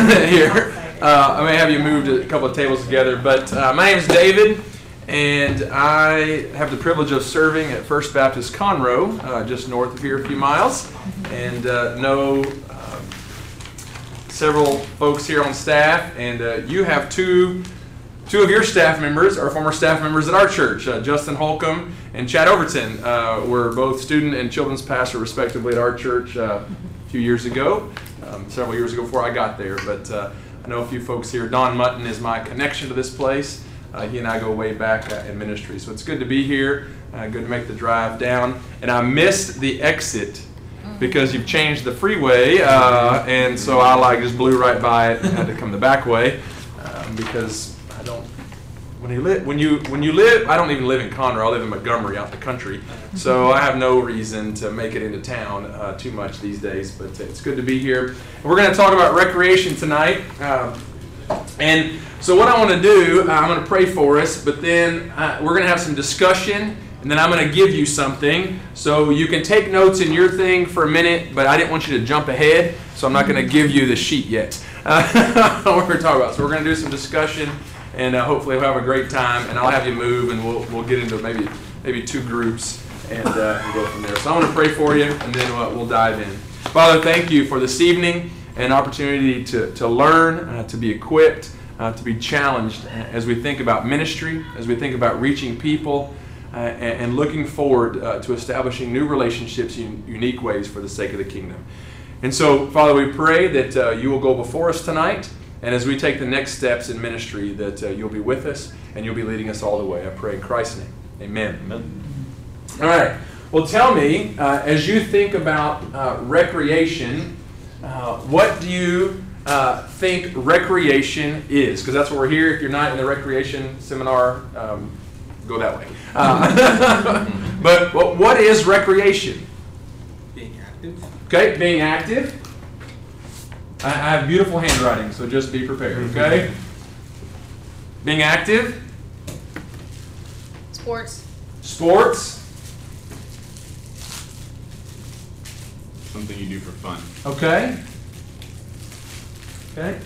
here. I may have you moved a couple of tables together, but my name is David, and I have the privilege of serving at First Baptist Conroe, just north of here a few miles, and know several folks here on staff, and you have two of your staff members are former staff members at our church. Justin Holcomb and Chad Overton were both student and children's pastor respectively at our church a few years ago, several years ago before I got there. But I know a few folks here. Don Mutton is my connection to this place. He and I go way back in ministry. So it's good to be here, good to make the drive down. And I missed the exit because you've changed the freeway, and so I just blew right by it and had to come the back way because when you live, I don't even live in Conroe. I live in Montgomery, out in the country. So I have no reason to make it into town too much these days. But it's good to be here. We're going to talk about recreation tonight. And so what I want to do, I'm going to pray for us, but then we're going to have some discussion, and then I'm going to give you something. So you can take notes in your thing for a minute, but I didn't want you to jump ahead, so I'm not going to give you the sheet yet. What we're going to talk about. So we're going to do some discussion. And hopefully we'll have a great time, and I'll have you move, and we'll get into maybe two groups and go from there. So I want to pray for you, and then we'll dive in. Father, thank you for this evening, an opportunity to learn, to be equipped, to be challenged as we think about ministry, as we think about reaching people, and looking forward to establishing new relationships in unique ways for the sake of the kingdom. And so, Father, we pray that you will go before us tonight. And as we take the next steps in ministry, that you'll be with us and you'll be leading us all the way. I pray in Christ's name. Amen. Amen. All right. Well, tell me, as you think about recreation, what do you think recreation is? Because that's what we're here. If you're not in the recreation seminar, go that way. But what is recreation? Being active. Okay, being active. I have beautiful handwriting, so just be prepared, okay? Being active. Sports. Sports. Something you do for fun. Okay. Okay.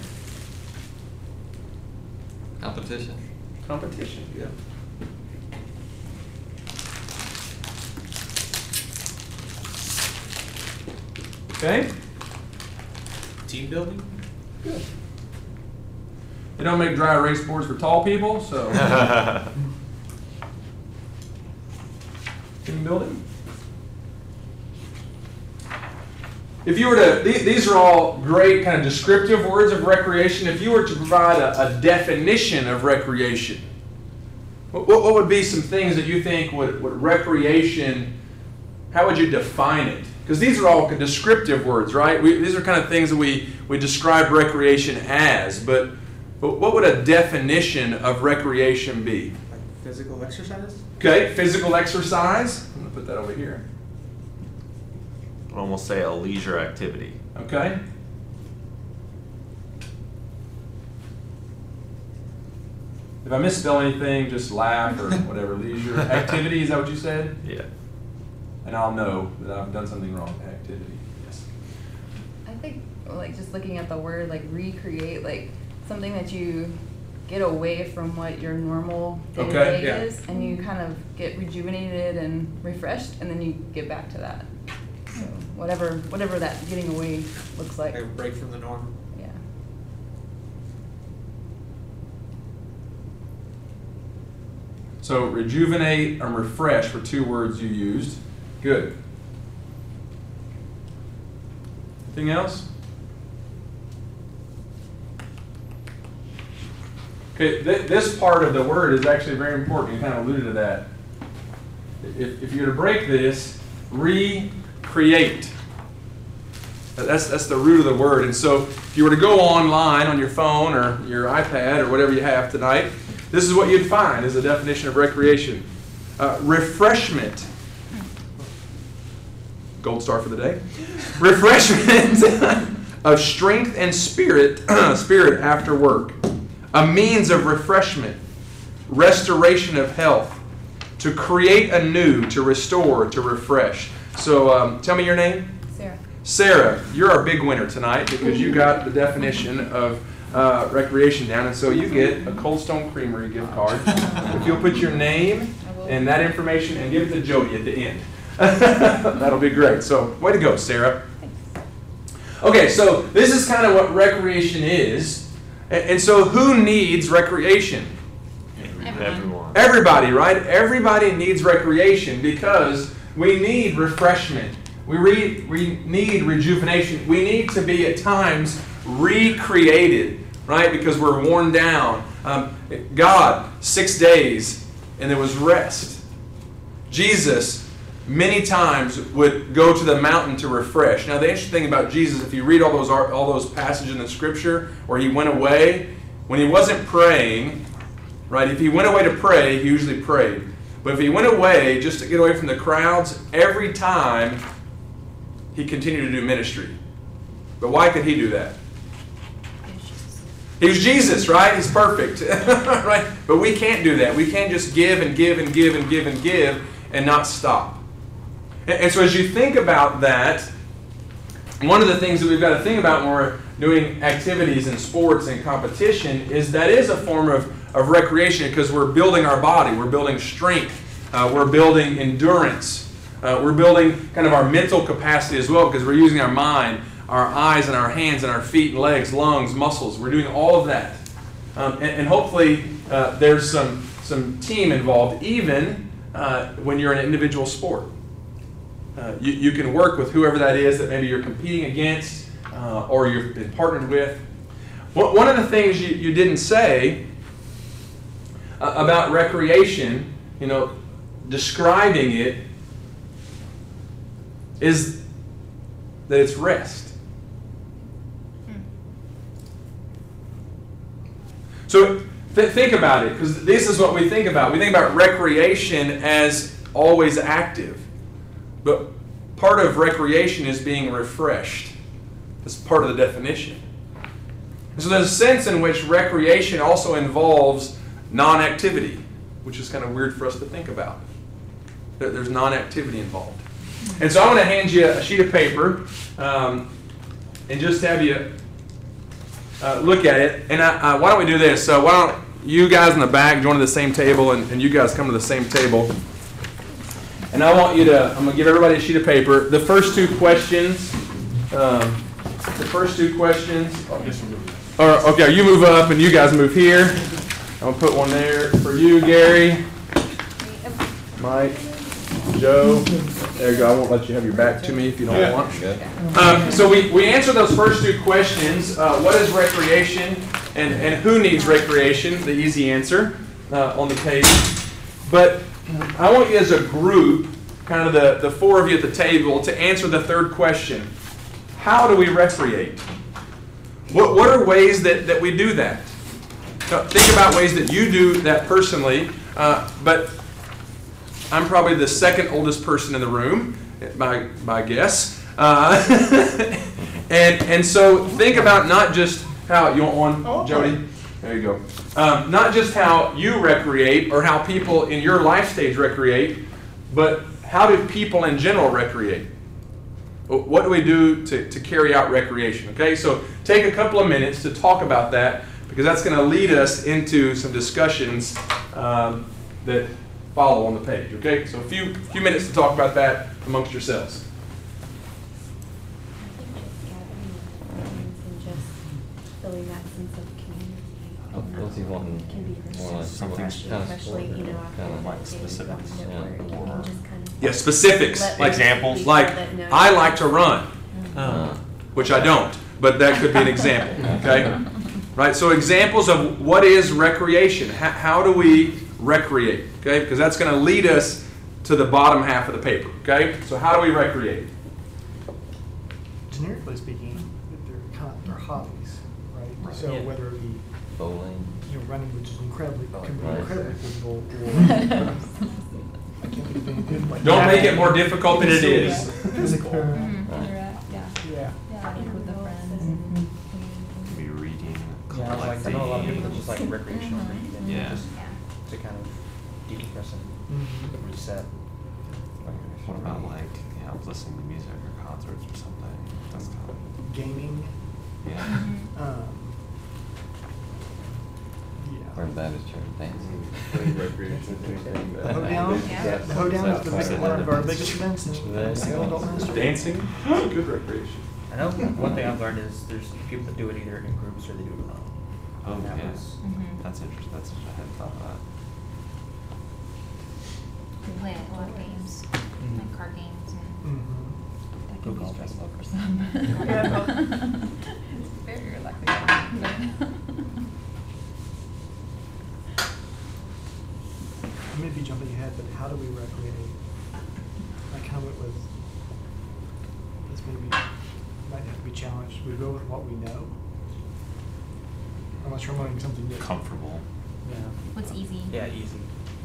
Competition. Competition, yeah. Okay. Team building? Good. They don't make dry erase boards for tall people, so. Team building. If you were to, these are all great kind of descriptive words of recreation. If you were to provide a definition of recreation, what would be some things that you think would recreation, how would you define it? Because these are all descriptive words, right? These are kind of things that we describe recreation as, but what would a definition of recreation be? Like physical exercise? Okay, physical exercise. I'm going to put that over here. I'd almost say a leisure activity. Okay. If I misspell anything, just laugh or whatever. Leisure activity, is that what you said? Yeah. And I'll know that I've done something wrong. Activity, yes. I think, just looking at the word, recreate, something that you get away from what your normal day-to-day is, and you kind of get rejuvenated and refreshed, and then you get back to that. So whatever that getting away looks like. Like a break from the norm. Yeah. So rejuvenate and refresh were two words you used. Good. Anything else? Okay, this part of the word is actually very important. You kind of alluded to that. If you're to break this, recreate. That's the root of the word. And so if you were to go online on your phone or your iPad or whatever you have tonight, this is what you'd find as a definition of recreation. Refreshment. Gold star for the day. Refreshment of strength and spirit after work. A means of refreshment, restoration of health, to create anew, to restore, to refresh. So tell me your name. Sarah. Sarah, you're our big winner tonight because you got the definition of recreation down, and so you get a Cold Stone Creamery gift card. If you'll put your name and that information and give it to Jody at the end. That'll be great. So, way to go, Sarah. Okay, so this is kind of what recreation is. And so who needs recreation? Everyone. Everybody, right? Everybody needs recreation because we need refreshment. We need rejuvenation. We need to be at times recreated, right? Because we're worn down. God, 6 days, and there was rest. Jesus, many times, would go to the mountain to refresh. Now, the interesting thing about Jesus, if you read all those passages in the Scripture where he went away, when he wasn't praying, right? If he went away to pray, he usually prayed. But if he went away just to get away from the crowds, every time he continued to do ministry. But why could he do that? He was Jesus, right? He's perfect, right? But we can't do that. We can't just give and give and give and give and give and not stop. And so as you think about that, one of the things that we've got to think about when we're doing activities and sports and competition is that is a form of recreation because we're building our body, we're building strength, we're building endurance, we're building kind of our mental capacity as well because we're using our mind, our eyes and our hands and our feet and legs, lungs, muscles. We're doing all of that. And hopefully there's some team involved even when you're in an individual sport. You can work with whoever that is that maybe you're competing against or you've been partnered with. One of the things you didn't say about recreation, describing it, is that it's rest. So think about it, because this is what we think about. We think about recreation as always active. But part of recreation is being refreshed. That's part of the definition. And so there's a sense in which recreation also involves non-activity, which is kind of weird for us to think about. There's non-activity involved. And so I'm going to hand you a sheet of paper and just have you look at it. And why don't we do this? So why don't you guys in the back join the same table and you guys come to the same table. And I'm going to give everybody a sheet of paper. The first two questions, okay, you move up and you guys move here. I'm going to put one there for you, Gary, Mike, Joe. There you go. I won't let you have your back to me if you don't want. So we answer those first two questions. What is recreation and who needs recreation? The easy answer on the page. But I want you as a group, kind of the four of you at the table, to answer the third question. How do we recreate? What are ways that we do that? Think about ways that you do that personally, but I'm probably the second oldest person in the room, by guess. And so think about not just how, you want one, Jody? There you go. Not just how you recreate or how people in your life stage recreate, but how do people in general recreate? What do we do to carry out recreation? Okay, so take a couple of minutes to talk about that because that's going to lead us into some discussions that follow on the page. Okay, so a few minutes to talk about that amongst yourselves. Building that sense of community. Was he wanting Can be more like something especially, kind of after like specifics, you can just kind of Yeah, specifics. let Examples. people Like, that know. I like to run, which I don't, but that could be an example. Okay, right? So examples of what is recreation. How do we recreate? Okay, because that's going to lead us to the bottom half of the paper. Okay, so how do we recreate? Generically speaking, they're hobbies, right? So Yeah. whether it be bowling. running, which is can be Right. incredibly physical, or I can't think of any good like Don't make it more difficult than it is. Physical. Right. Yeah. With the friends. Could be reading, Yeah, I know a lot of people that collecting. just like recreational reading Yeah. just to kind of decompress and Mhm. reset. What about like camp, listening to music or concerts or something. That's kind of, Gaming. yeah. Or in Baptist church, thanks. The hoedown. Yeah. The hoedown is one of our biggest events in single adult ministry. Dancing, good recreation. I know one thing I've learned is there's people that do it either in groups or they do it alone. Oh, And that yeah. was- That's interesting. That's I hadn't thought of that. We play a lot of games, Mhm. like card games and Mhm. That can be Football. stressful for some. It's very relaxing. I may be jumping ahead, but how do we recreate? Like how it was, this maybe might have to be challenged. We go with what we know. Unless you're learning something new. Comfortable. Yeah. what's easy. Yeah, easy.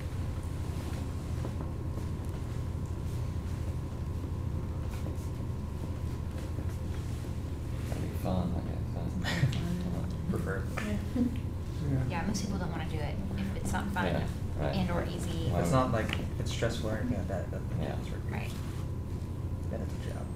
That'd be fun, I guess. Prefer. Yeah, most people don't want to do it if it's not fun Yeah, right. and or easy. Why It's would- not like it's stressful or anything like that. Yeah. Right. Then it's a job.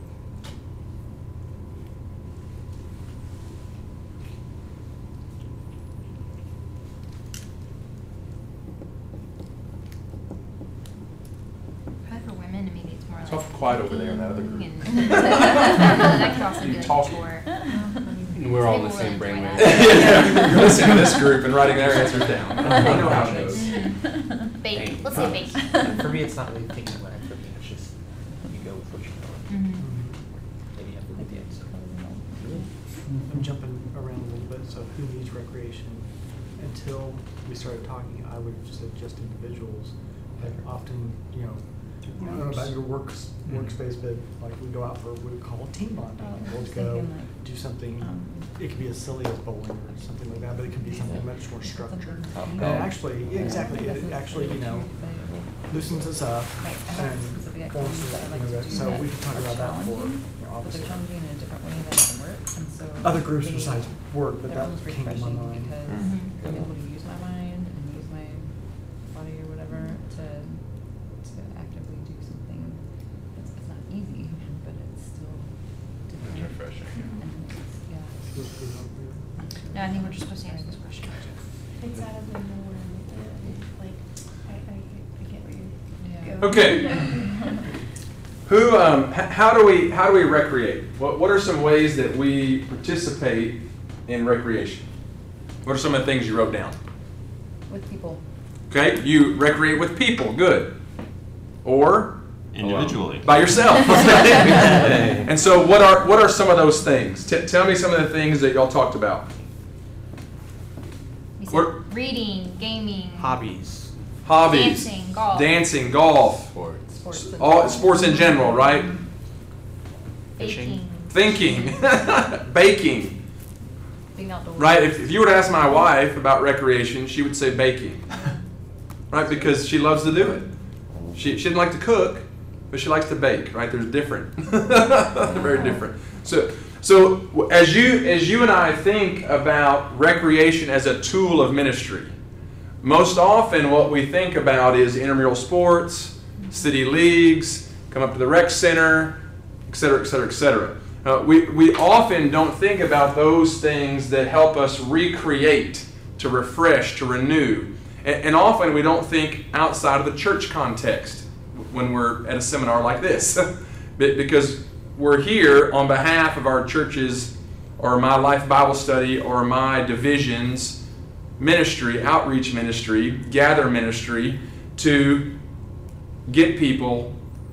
Probably for women, maybe it's more It's like. awful quiet over there in that other cooking group. and- That could also be You like a talking. chore. We're all the People same really enjoy brainwave. that. You're listening to this group and writing their answers down. I know how it goes. Bake, let's say bake. For me, it's not really thinking about it. For me, it's just you go with what you know. Mhm. Maybe you have the ideas. I'm jumping around a little bit, so who needs recreation? Until we started talking, I would have said just individuals, but often, you know, I don't know about your workspace, but like we go out for what we call team bonding. Oh, And I we'll was go thinking, like, do something, um, it could be as silly as bowling or something like that, but it can be something Yeah. much more structured. Top And golf. it actually, yeah, exactly, it actually, you know, loosens us up Right, I have and specific forms, activities that I like you know, to do so that we can talk are about that for, challenging, you know, but obviously. they're challenging in a different way than it works, and so. Other groups they- besides work, but they're that almost came to my refreshing mind. because Mhm. I'm able to use my mind and use my body or whatever to actively do something. It's not easy, but it's still different. It's refreshing. And it's, yeah. No, I think we're just supposed to answer this question. It's out of the norm, like, I get where you're Yeah. Okay. Who? How do we recreate? What are some ways that we participate in recreation? What are some of the things you wrote down? With people. Okay, you recreate with people. Good. Or Individually. by yourself. And so, what are some of those things? Tell me some of the things that y'all talked about. We said What- reading, gaming, Hobbies. Hobbies, dancing, golf, dancing, golf, Sports. all sports in general, right? baking. Thinking, baking, Being outdoors. right? If you were to ask my wife about recreation, she would say baking, right? Because she loves to do it. She didn't like to cook, but she likes to bake, right? There's different. They're very different. So as you and I think about recreation as a tool of ministry, most often what we think about is intramural sports, city leagues, come up to the rec center, et cetera, et cetera, et cetera. We often don't think about those things that help us recreate, to refresh, to renew. And often we don't think outside of the church context when we're at a seminar like this. Because we're here on behalf of our churches or my Life Bible Study or my division's ministry, outreach ministry, gather ministry, to get people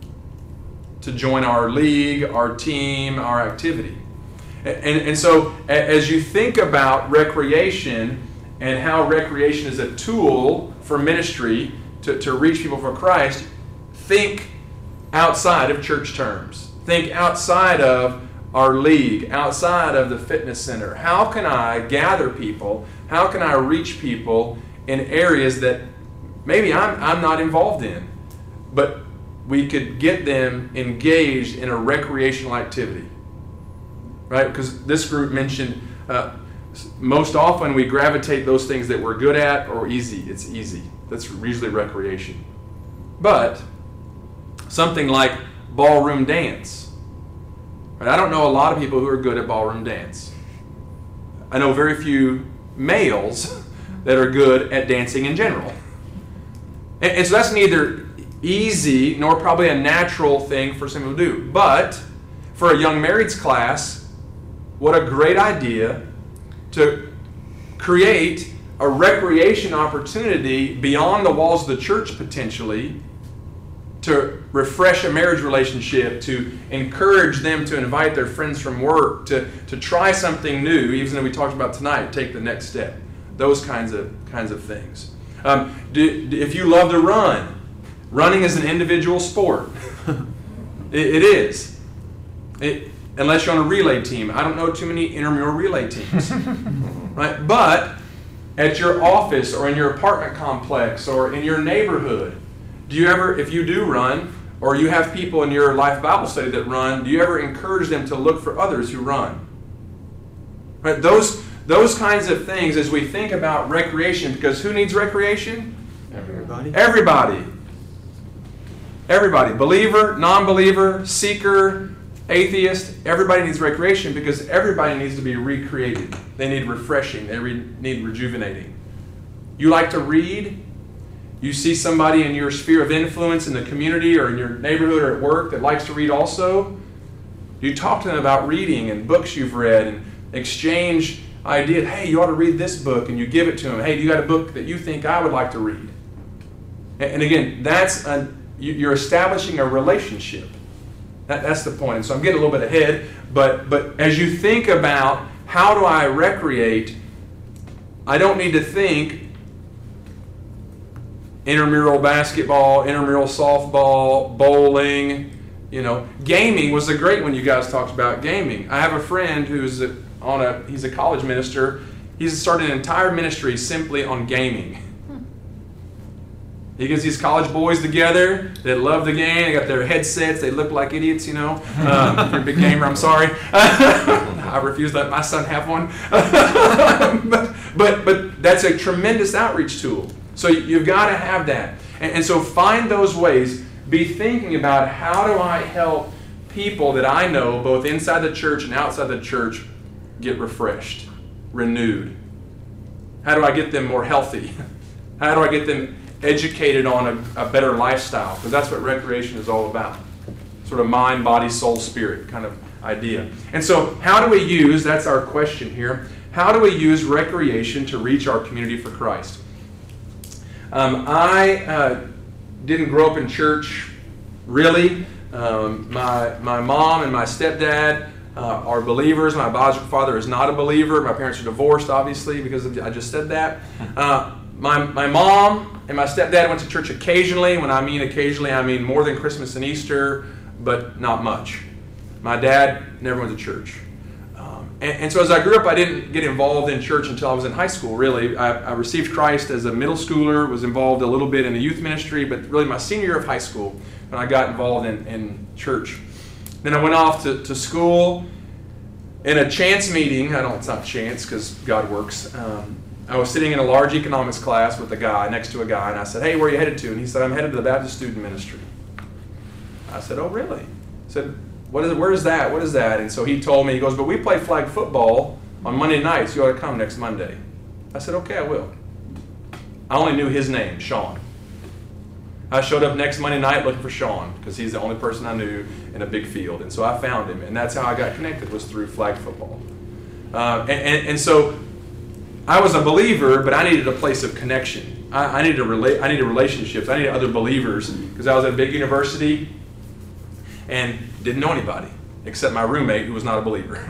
to join our league, our team, our activity. And so as you think about recreation and how recreation is a tool for ministry to reach people for Christ, think outside of church terms. Think outside of our league, outside of the fitness center. How can I gather people? How can I reach people in areas that maybe I'm not involved in, but we could get them engaged in a recreational activity, right? Because this group mentioned most often we gravitate those things that we're good at or easy. It's easy. That's usually recreation. But something like ballroom dance. Right? I don't know a lot of people who are good at ballroom dance. I know very few males that are good at dancing in general. And so that's neither easy nor probably a natural thing for some people to do. But for a young marrieds class, what a great idea to create a recreation opportunity beyond the walls of the church potentially to refresh a marriage relationship, to encourage them to invite their friends from work, to try something new, even though we talked about tonight, take the next step. Those kinds of things. If you love to run, running is an individual sport. It is. Unless you're on a relay team. I don't know too many intramural relay teams. Right? But at your office or in your apartment complex or in your neighborhood, do you ever, if you do run, or you have people in your Life Bible study that run, do you ever encourage them to look for others who run? Right? Those kinds of things as we think about recreation, because who needs recreation? Everybody. Everybody. Believer, non-believer, seeker, atheist, everybody needs recreation because everybody needs to be recreated. They need refreshing. They need rejuvenating. You like to read? You see somebody in your sphere of influence in the community or in your neighborhood or at work that likes to read also? You talk to them about reading and books you've read and exchange ideas. Hey, you ought to read this book, and you give it to them. Hey, you got a book that you think I would like to read? And again, you're establishing a relationship. That's the point. And so I'm getting a little bit ahead, but as you think about how do I recreate, I don't need to think intramural basketball, intramural softball, bowling. Gaming was a great one. You guys talked about gaming. I have a friend who's he's a college minister. He's started an entire ministry simply on gaming. He gets these college boys together that love the game. They got their headsets. They look like idiots, If you're a big gamer, I'm sorry. I refuse to let my son have one. but that's a tremendous outreach tool. So you've got to have that. And so find those ways. Be thinking about how do I help people that I know, both inside the church and outside the church, get refreshed, renewed. How do I get them more healthy? How do I get them educated on a better lifestyle? Because that's what recreation is all about. Sort of mind, body, soul, spirit kind of idea. And so how do we use, that's our question here, how do we use recreation to reach our community for Christ? I didn't grow up in church, really. My mom and my stepdad are believers. My biological father is not a believer. My parents are divorced, obviously, because I just said that. My mom and my stepdad went to church occasionally. When I mean occasionally, I mean more than Christmas and Easter, but not much. My dad never went to church. And so as I grew up, I didn't get involved in church until I was in high school, really. I received Christ as a middle schooler, was involved a little bit in the youth ministry, but really my senior year of high school when I got involved in church. Then I went off to school. In a chance meeting, it's not chance because God works, I was sitting in a large economics class with a guy, next to a guy, and I said, hey, where are you headed to? And he said, I'm headed to the Baptist Student Ministry. I said, oh, really? I said, where is that? What is that? And so he told me, he goes, but we play flag football on Monday nights. You ought to come next Monday. I said, okay, I will. I only knew his name, Sean. I showed up next Monday night looking for Sean because he's the only person I knew in a big field. And so I found him, and that's how I got connected, was through flag football. And so I was a believer, but I needed a place of connection. I needed relationships. I needed other believers because I was at a big university and didn't know anybody except my roommate who was not a believer.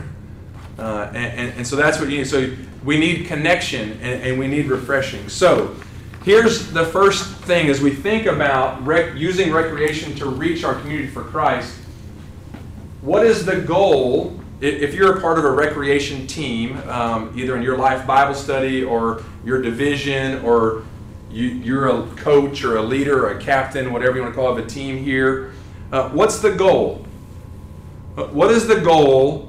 And so that's what you need. So we need connection and we need refreshing. So here's the first thing as we think about using recreation to reach our community for Christ. What is the goal? If you're a part of a recreation team, either in your Life Bible study or your division, or you're a coach or a leader or a captain, whatever you want to call it, of a team here, what's the goal? What is the goal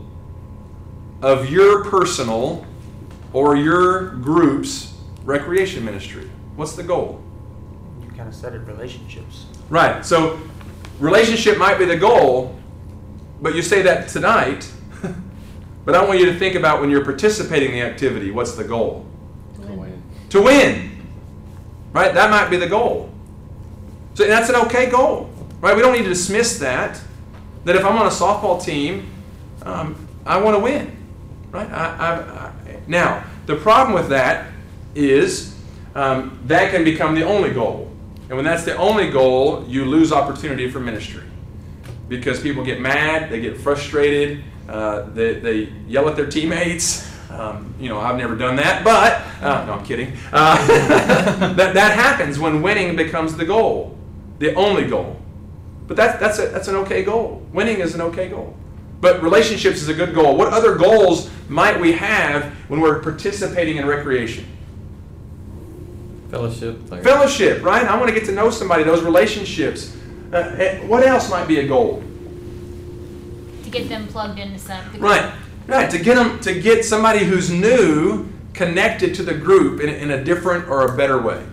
of your personal or your group's recreation ministry? What's the goal? You kind of said it, relationships. Right. So relationship might be the goal, but you say that tonight. But I want you to think about when you're participating in the activity, what's the goal? To win. To win. Right? That might be the goal. So that's an okay goal. Right? We don't need to dismiss that. That if I'm on a softball team, I want to win. Right? Now, the problem with that is that can become the only goal. And when that's the only goal, you lose opportunity for ministry. Because people get mad, they get frustrated, they yell at their teammates. I've never done that, but no, I'm kidding. That happens when winning becomes the goal, the only goal. But that's an okay goal. Winning is an okay goal. But relationships is a good goal. What other goals might we have when we're participating in recreation? Fellowship. Fellowship, right? I want to get to know somebody, those relationships. What else might be a goal? To get them plugged into something. Right. To get somebody who's new connected to the group in a different or a better way.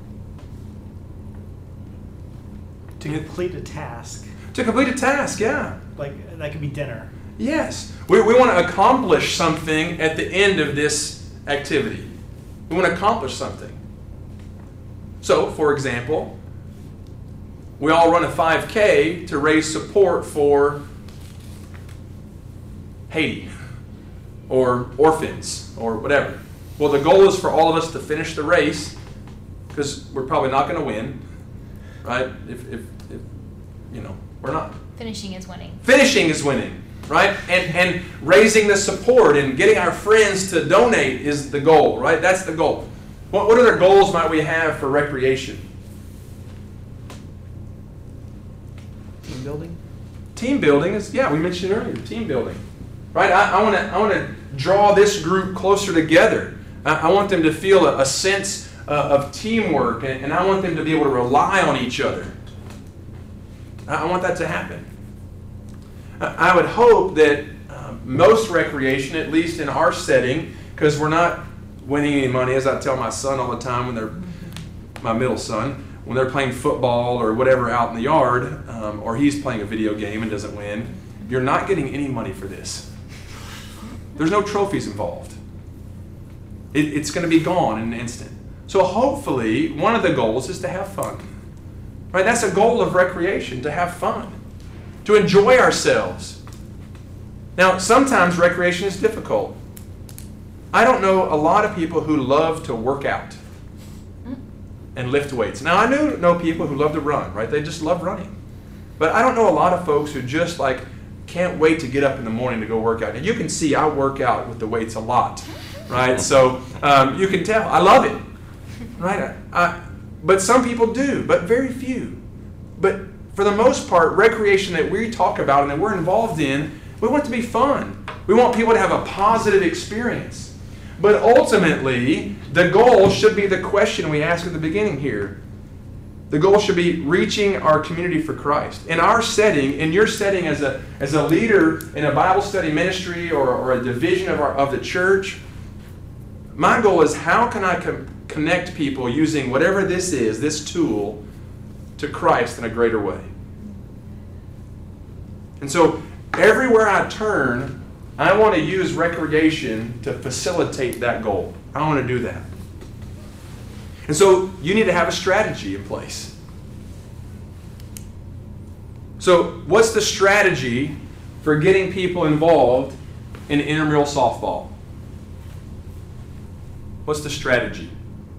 To complete a task. To complete a task, yeah. Like, that could be dinner. Yes. We want to accomplish something at the end of this activity. We want to accomplish something. So, for example, we all run a 5K to raise support for Haiti or orphans or whatever. Well, the goal is for all of us to finish the race because we're probably not going to win, right? If we're not. Finishing is winning. Finishing is winning, right? And raising the support and getting our friends to donate is the goal, right? That's the goal. What other goals might we have for recreation? Team building? Team building is, we mentioned earlier, team building. Right? I want to draw this group closer together. I want them to feel a sense of teamwork, and I want them to be able to rely on each other. I want that to happen. I would hope that most recreation, at least in our setting, because we're not winning any money, as I tell my son all the time my middle son, when they're playing football or whatever out in the yard, or he's playing a video game and doesn't win, you're not getting any money for this. There's no trophies involved. It's going to be gone in an instant. So hopefully, one of the goals is to have fun. Right? That's a goal of recreation, to have fun, to enjoy ourselves. Now, sometimes recreation is difficult. I don't know a lot of people who love to work out and lift weights. Now, I know people who love to run, right? They just love running. But I don't know a lot of folks who just can't wait to get up in the morning to go work out. And you can see I work out with the weights a lot, right? So you can tell. I love it, right? But some people do, but very few. But for the most part, recreation that we talk about and that we're involved in, we want it to be fun. We want people to have a positive experience. But ultimately, the goal should be the question we ask at the beginning here. The goal should be reaching our community for Christ. In our setting, in your setting as a leader in a Bible study ministry or a division of the church, my goal is how can I connect people using whatever this is, this tool, to Christ in a greater way. And so everywhere I turn, I want to use recreation to facilitate that goal. I want to do that. And so you need to have a strategy in place. So what's the strategy for getting people involved in intramural softball? What's the strategy?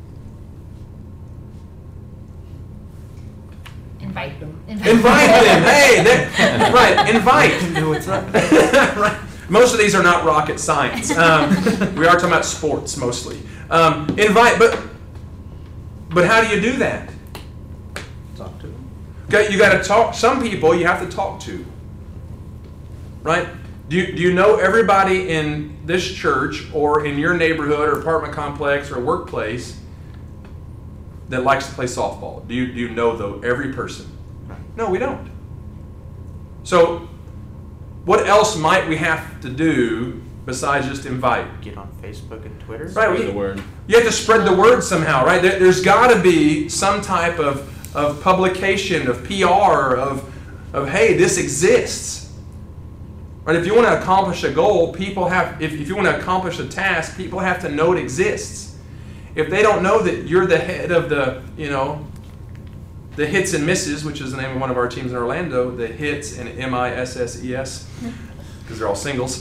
Invite them. Invite them. Hey, right, invite. No, it's not. Right. Most of these are not rocket science. We are talking about sports mostly. Invite, but how do you do that? Talk to them. Okay, you got to talk. Some people you have to talk to. Right? Do you know everybody in this church or in your neighborhood or apartment complex or workplace that likes to play softball? Do you know every person? No, we don't. So what else might we have to do besides just invite? Get on Facebook and Twitter. Right, Spread the word. You have to spread the word somehow, right? There's got to be some type of publication, of PR, of hey, this exists. Right? If you want to accomplish a goal, people have, if you want to accomplish a task, people have to know it exists. If they don't know that you're the head of the, the Hits and Misses, which is the name of one of our teams in Orlando, the Hits and MISSES, because they're all singles.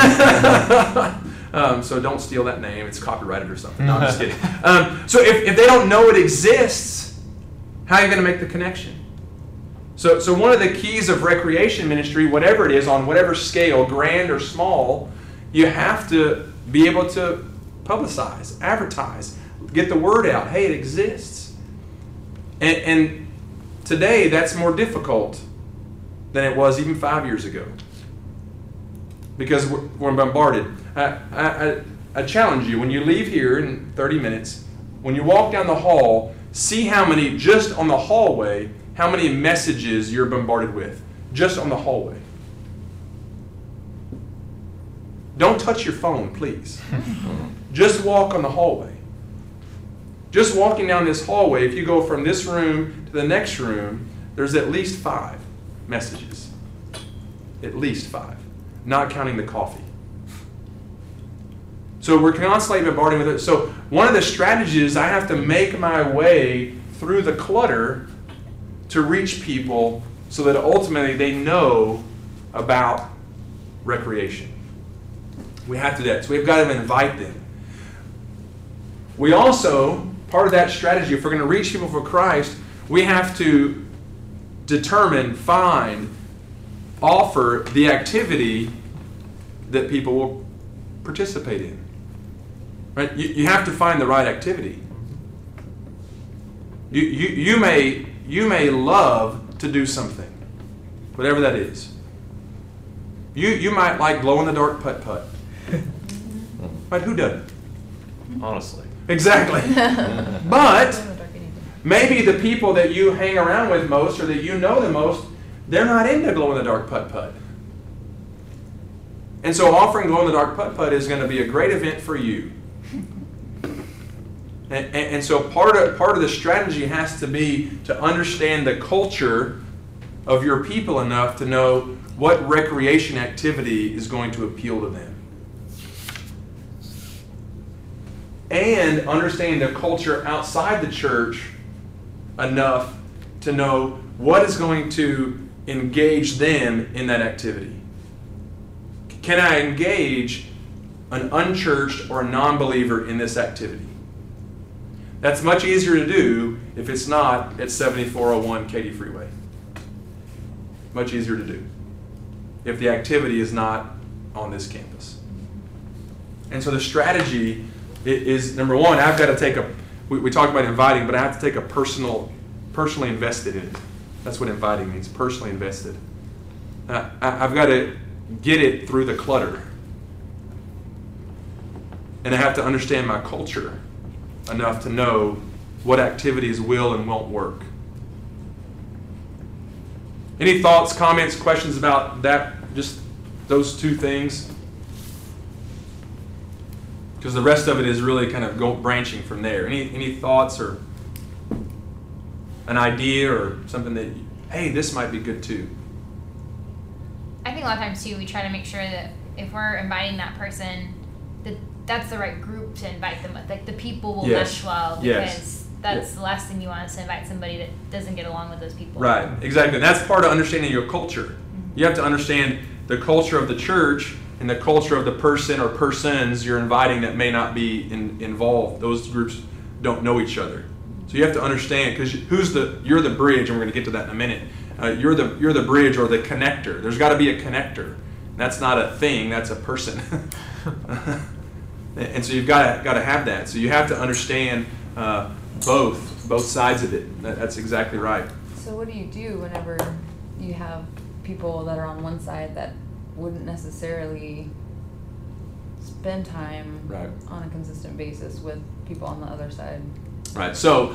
So don't steal that name. It's copyrighted or something. No, I'm just kidding. So if they don't know it exists, how are you going to make the connection? So one of the keys of recreation ministry, whatever it is, on whatever scale, grand or small, you have to be able to publicize, advertise, get the word out. Hey, it exists. And today, that's more difficult than it was even 5 years ago. Because we're bombarded. I challenge you, when you leave here in 30 minutes, when you walk down the hall, see how many, just on the hallway, how many messages you're bombarded with. Just on the hallway. Don't touch your phone, please. Just walk on the hallway. Just walking down this hallway, if you go from this room to the next room, there's at least 5 messages. At least 5. Not counting the coffee. So we're constantly bombarding with it. So one of the strategies, I have to make my way through the clutter to reach people so that ultimately they know about recreation. We have to do that. So we've got to invite them. We also, part of that strategy, if we're going to reach people for Christ, we have to determine, find, offer the activity that people will participate in. Right? You have to find the right activity. You may love to do something, whatever that is. You might like glow-in-the-dark putt-putt. But who doesn't? Honestly. Exactly. But maybe the people that you hang around with most or that you know the most, they're not into glow-in-the-dark putt-putt. And so offering glow-in-the-dark putt-putt is going to be a great event for you. And so part of the strategy has to be to understand the culture of your people enough to know what recreation activity is going to appeal to them. And understand the culture outside the church enough to know what is going to engage them in that activity. Can I engage an unchurched or a non-believer in this activity? That's much easier to do if it's not at 7401 Katy Freeway. Much easier to do if the activity is not on this campus. And so the strategy is, number one, I've got to take we talked about inviting, but I have to take personally invested in it. That's what inviting means, personally invested. I've got to get it through the clutter. And I have to understand my culture enough to know what activities will and won't work. Any thoughts, comments, questions about that, just those two things? Because the rest of it is really kind of branching from there. Any thoughts or an idea or something that, hey, this might be good too? I think a lot of times too, we try to make sure that if we're inviting that person, that's the right group to invite them with. Like the people will mesh well, because that's the last thing you want is to invite somebody that doesn't get along with those people. Right, exactly. And that's part of understanding your culture. Mm-hmm. You have to understand the culture of the church and the culture of the person or persons you're inviting that may not be involved. Those groups don't know each other. So you have to understand, because you're the bridge, and we're going to get to that in a minute. You're the bridge or the connector. There's got to be a connector. That's not a thing, that's a person. And so you've got to have that. So you have to understand both sides of it. That's exactly right. So what do you do whenever you have people that are on one side that wouldn't necessarily spend time on a consistent basis with people on the other side? Right. So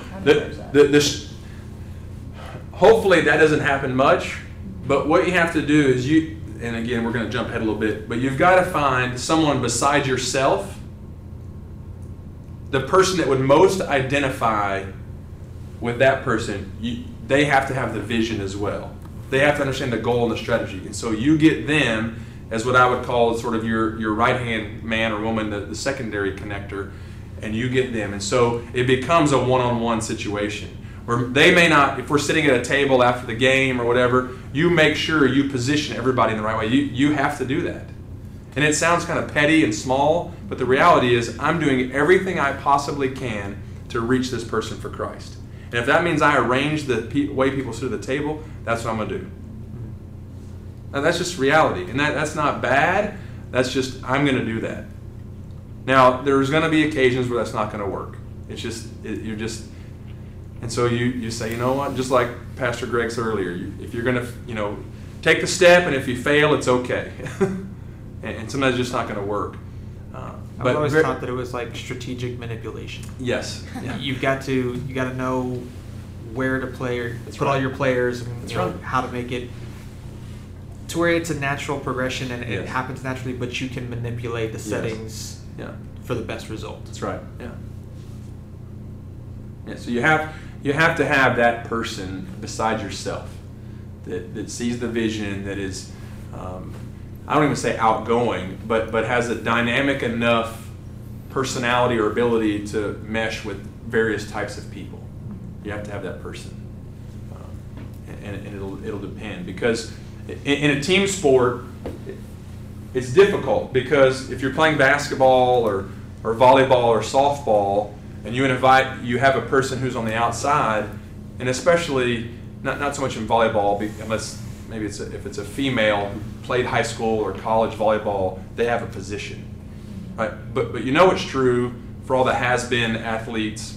hopefully that doesn't happen much. But what you have to do is and again, we're going to jump ahead a little bit, but you've got to find someone beside yourself, the person that would most identify with that person. They have to have the vision as well. they have to understand the goal and the strategy. And so you get them as what I would call sort of your right-hand man or woman, the secondary connector, and you get them. And so it becomes a one-on-one situation where they may not, if we're sitting at a table after the game or whatever, you make sure you position everybody in the right way. You have to do that. And it sounds kind of petty and small, but the reality is I'm doing everything I possibly can to reach this person for Christ. And if that means I arrange the way people sit at the table, that's what I'm going to do. Now, that's just reality. And that's not bad. That's just, I'm going to do that. Now, there's going to be occasions where that's not going to work. It's just, you're just, and so you say, you know what, just like Pastor Greg said earlier, if you're going to, take the step, and if you fail, it's okay. and sometimes it's just not going to work. I've always thought that it was like strategic manipulation. Yes. Yeah. You got to know where to play, put all your players, and how to make it to where it's a natural progression and it happens naturally, but you can manipulate the settings for the best result. That's right. Yeah. Yeah. So you have to have that person beside yourself that sees the vision, that is, I don't even say outgoing, but has a dynamic enough personality or ability to mesh with various types of people. You have to have that person, and it'll depend, because in a team sport, it's difficult, because if you're playing basketball or volleyball or softball, and you have a person who's on the outside, and especially not so much in volleyball, unless maybe if it's a female who played high school or college volleyball, they have a position, right? But it's true for all the has-been athletes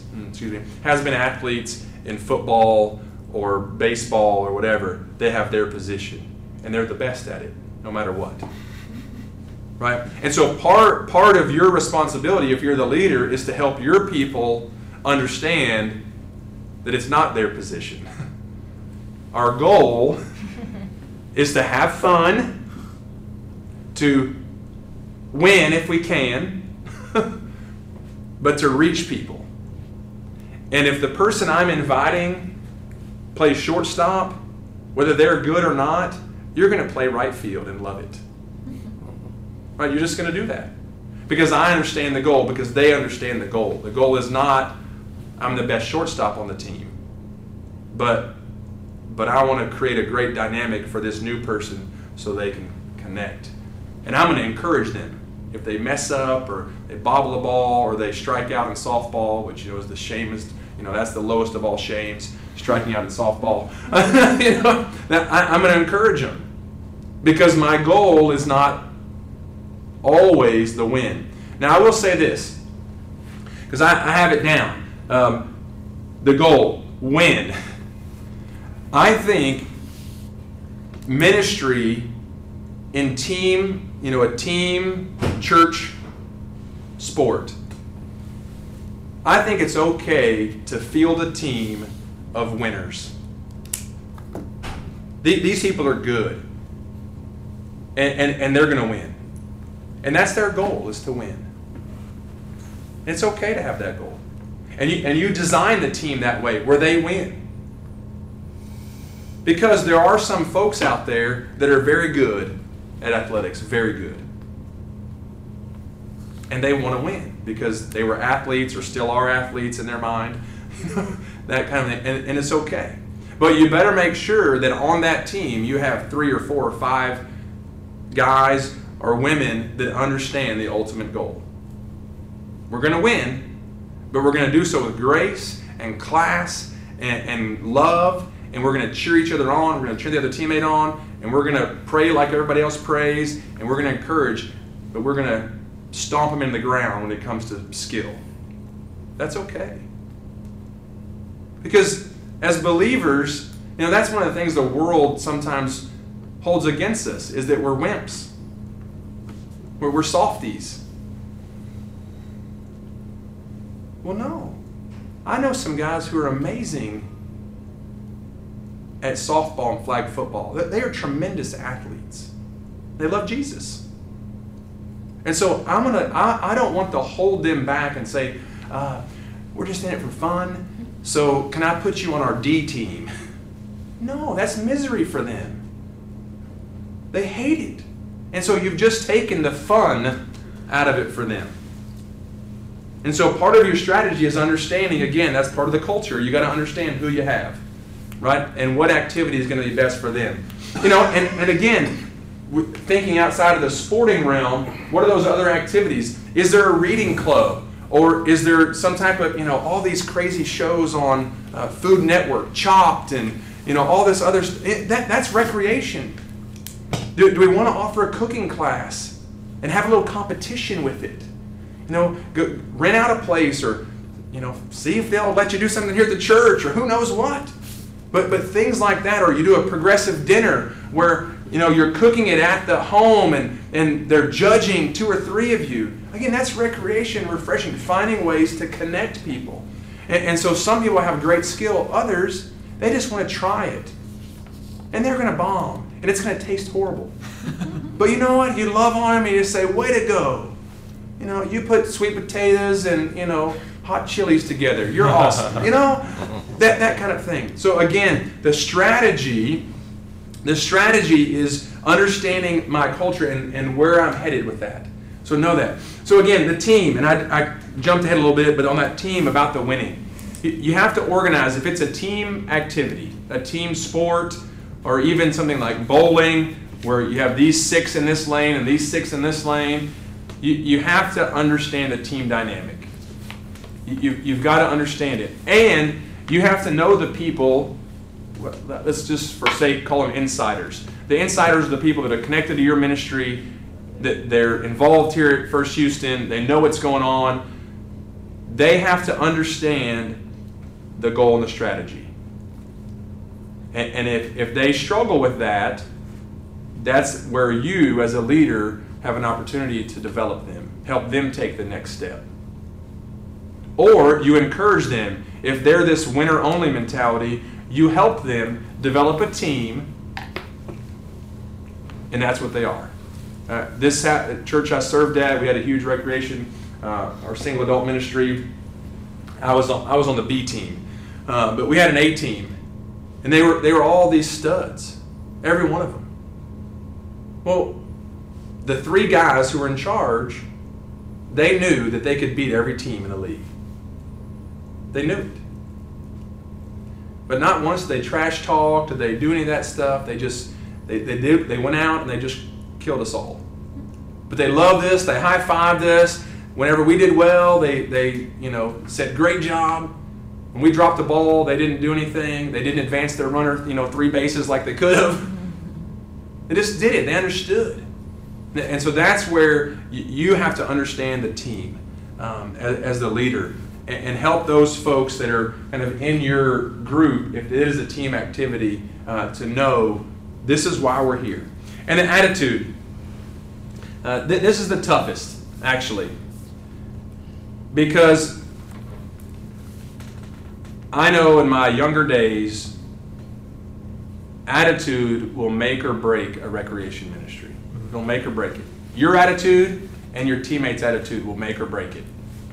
in football or baseball or whatever. They have their position, and they're the best at it, no matter what, right? And so part of your responsibility, if you're the leader, is to help your people understand that it's not their position. Our goal is to have fun, to win if we can, but to reach people. And if the person I'm inviting plays shortstop, whether they're good or not, you're going to play right field and love it. Right? You're just going to do that. Because I understand the goal, because they understand the goal. The goal is not, I'm the best shortstop on the team, but I want to create a great dynamic for this new person so they can connect. And I'm going to encourage them. If they mess up or they bobble the ball or they strike out in softball, which is the shamest, that's the lowest of all shames, striking out in softball. I'm going to encourage them, because my goal is not always the win. Now, I will say this, because I have it down. The goal, win. I think ministry in team, a team church sport, I think it's okay to field a team of winners. These people are good, and they're going to win. And that's their goal, is to win. And it's okay to have that goal. And you design the team that way, where they win. Because there are some folks out there that are very good at athletics, very good. And they want to win because they were athletes or still are athletes in their mind. That kind of thing. And it's okay. But you better make sure that on that team you have 3 or 4 or 5 guys or women that understand the ultimate goal. We're going to win, but we're going to do so with grace and class and love. And we're going to cheer each other on. We're going to cheer the other teammate on. And we're going to pray like everybody else prays. And we're going to encourage. But we're going to stomp them in the ground when it comes to skill. That's okay. Because as believers, that's one of the things the world sometimes holds against us, is that we're wimps. We're softies. Well, no. I know some guys who are amazing at softball and flag football. They are tremendous athletes. They love Jesus. And so I don't want to hold them back and say, we're just in it for fun, so can I put you on our D team? No, that's misery for them. They hate it. And so you've just taken the fun out of it for them. And so part of your strategy is understanding, again, that's part of the culture. You got to understand who you have, right? And what activity is going to be best for them. You know, and again, thinking outside of the sporting realm, what are those other activities? Is there a reading club? Or is there some type of, all these crazy shows on Food Network, Chopped, and, all this other stuff? That's recreation. Do we want to offer a cooking class and have a little competition with it? Go rent out a place, or see if they'll let you do something here at the church, or who knows what. But things like that, or you do a progressive dinner where you're cooking it at the home, and they're judging 2 or 3 of you. Again, that's recreation, refreshing, finding ways to connect people. And so some people have great skill. Others, they just want to try it. And they're going to bomb. And it's going to taste horrible. But you know what? You love on them and you say, way to go. You put sweet potatoes and, hot chilies together. You're awesome. That kind of thing. So again, the strategy is understanding my culture and where I'm headed with that. So know that. So again, the team, and I jumped ahead a little bit, but on that team about the winning. You have to organize, if it's a team activity, a team sport, or even something like bowling, where you have these 6 in this lane and these 6 in this lane, you have to understand the team dynamic. You've got to understand it. And you have to know the people, let's just for sake call them insiders. The insiders are the people that are connected to your ministry, that they're involved here at First Houston, they know what's going on. They have to understand the goal and the strategy. And if they struggle with that, that's where you as a leader have an opportunity to develop them, help them take the next step. Or you encourage them. If they're this winner-only mentality, you help them develop a team, and that's what they are. This church I served at, we had a huge recreation, our single adult ministry. I was on the B team, but we had an A team, and they were all these studs, every one of them. Well, the 3 guys who were in charge, they knew that they could beat every team in the league. They knew it. But not once did they trash talk, did they do any of that stuff. They went out and they just killed us all. But they loved this, they high-fived us. Whenever we did well, they said, great job. When we dropped the ball, they didn't do anything. They didn't advance their runner, 3 bases like they could have. They just did it. They understood. And so that's where you have to understand the team as the leader and help those folks that are kind of in your group, if it is a team activity, to know this is why we're here. And the attitude. This is the toughest, actually. Because I know in my younger days, attitude will make or break a recreation ministry. It'll make or break it. Your attitude and your teammates' attitude will make or break it.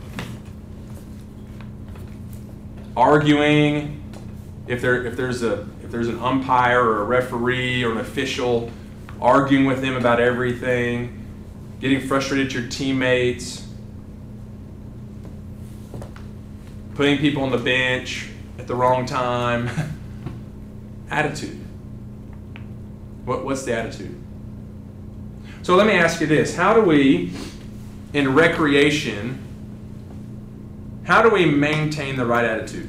Arguing, if there's an umpire or a referee or an official, arguing with them about everything, getting frustrated at your teammates, putting people on the bench at the wrong time. Attitude. What's the attitude? So let me ask you this. How do we, in recreation, how do we maintain the right attitude?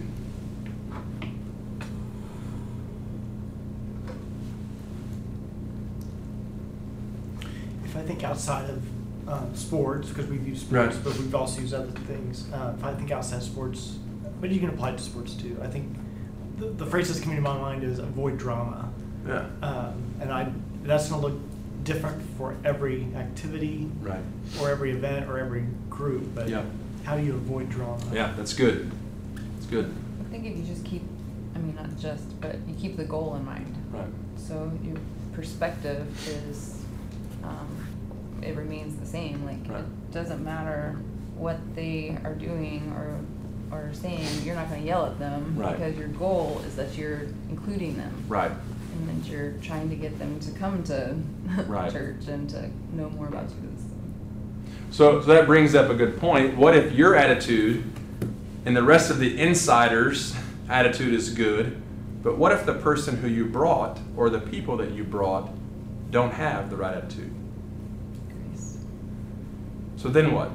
If I think outside of sports, because we've used sports, but we've also used other things. If I think outside of sports, but you can apply it to sports too. I think the phrase that's coming to my mind is avoid drama. Yeah. And that's going to look different for every activity, right, or every event, or every group. But yeah. How do you avoid drama? Yeah, that's good. That's good. I think if you just keep, not just, but you keep the goal in mind. Right. So your perspective is, it remains the same. Like, right. It doesn't matter what they are doing or saying, you're not going to yell at them Right. because your goal is that you're including them. Right. And that you're trying to get them to come to Right. church and to know more about Jesus. So that brings up a good point. What if your attitude and the rest of the insiders' attitude is good, but what if the person who you brought or the people that you brought don't have the right attitude? Grace. So then what?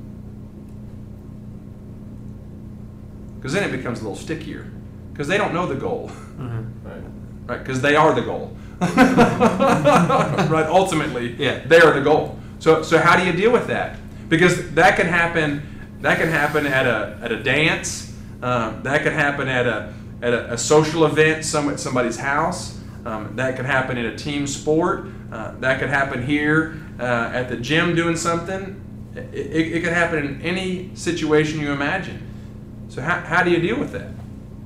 Because then it becomes a little stickier. Because they don't know the goal. Right? Because they are the goal. Right? Ultimately, Yeah. they are the goal. So how do you deal with that? Because that can happen. That can happen at a dance. That can happen at a social event, at somebody's house. That could happen in a team sport. That could happen here at the gym doing something. It could happen in any situation you imagine. So how do you deal with that?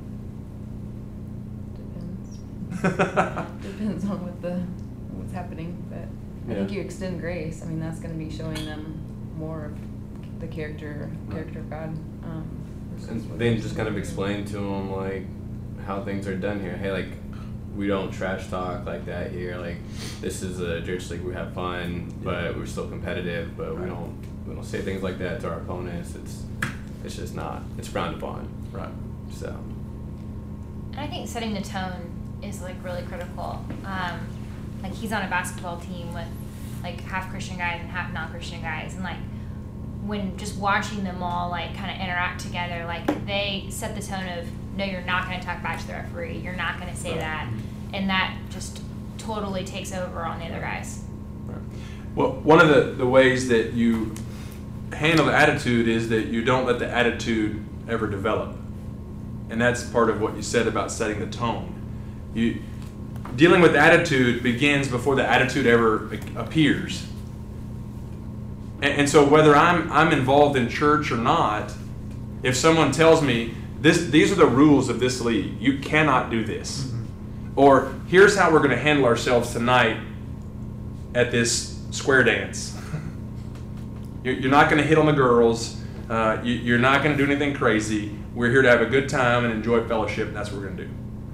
Depends on what's happening, but I think you extend grace. I mean, that's going to be showing them more of the character of God. Versus And what then you're just kind of saying. explain to them like how things are done here. Hey, like we don't trash talk like that here. Like this is a church league. We have fun, but we're still competitive. But we don't say things like that to our opponents. It's just not. It's frowned upon. Right. So. And I think setting the tone is like really critical. Like he's on a basketball team with like half Christian guys and half non-Christian guys, and like when just watching them all like kind of interact together, like they set the tone of no, you're not going to talk back to the referee, you're not going to say that, and that just totally takes over on the other guys. Right. Well, one of the ways that you handle the attitude is that you don't let the attitude ever develop. And that's part of what you said about setting the tone. Dealing with attitude begins before the attitude ever appears. And so whether I'm involved in church or not, if someone tells me, these are the rules of this league, you cannot do this. Mm-hmm. Or here's how we're going to handle ourselves tonight at this square dance. You're not going to hit on the girls. You're not going to do anything crazy. We're here to have a good time and enjoy fellowship, and that's what we're going to do.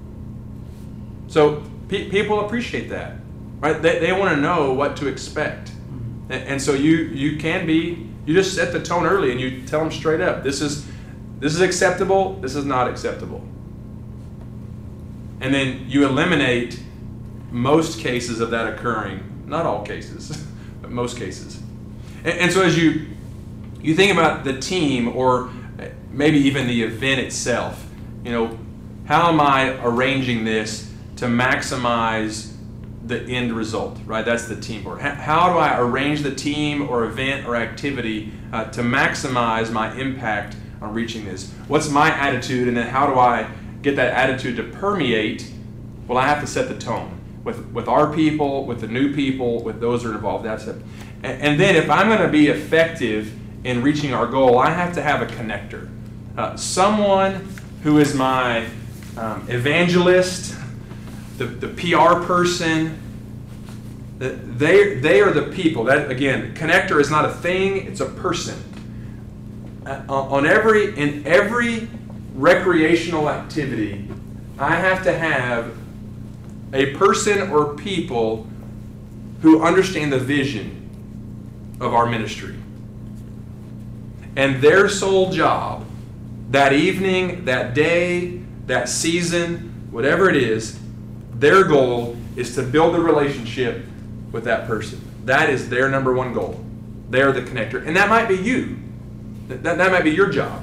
So people appreciate that, right? They want to know what to expect. And so you just set the tone early and you tell them straight up, this is acceptable, this is not acceptable. And then you eliminate most cases of that occurring, not all cases, but most cases. And so as you think about the team or maybe even the event itself, how am I arranging this to maximize the end result, right? That's the team board. How do I arrange the team or event or activity to maximize my impact on reaching this? What's my attitude, and then how do I get that attitude to permeate? Well, I have to set the tone with our people, with the new people, with those that are involved. That's it. And then if I'm going to be effective in reaching our goal, I have to have a connector. Someone who is my evangelist, the PR person. They are the people. That again, connector is not a thing; it's a person. In every recreational activity, I have to have a person or people who understand the vision of our ministry. And their sole job that evening, that day, that season, whatever it is, their goal is to build a relationship with that person. That is their number one goal. They're the connector. And that might be you. That might be your job.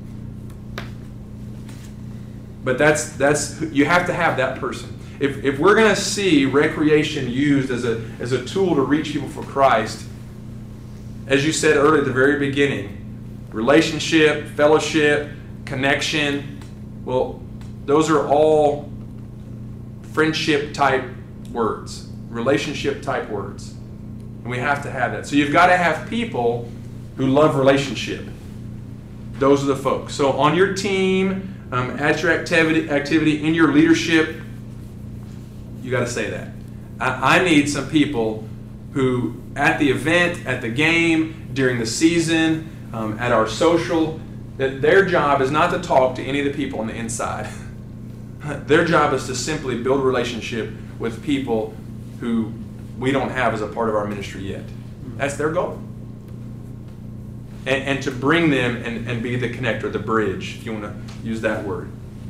But that's you have to have that person. If we're going to see recreation used as a tool to reach people for Christ, as you said earlier at the very beginning, relationship, fellowship, connection, well, those are all friendship type words, relationship type words. And we have to have that. So you've got to have people who love relationship. Those are the folks. So on your team, at your activity, in your leadership, you got to say that. I need some people who, at the event, at the game, during the season, at our social, that their job is not to talk to any of the people on the inside. Their job is to simply build a relationship with people who we don't have as a part of our ministry yet. That's their goal. And to bring them and be the connector, the bridge, if you want to use that word.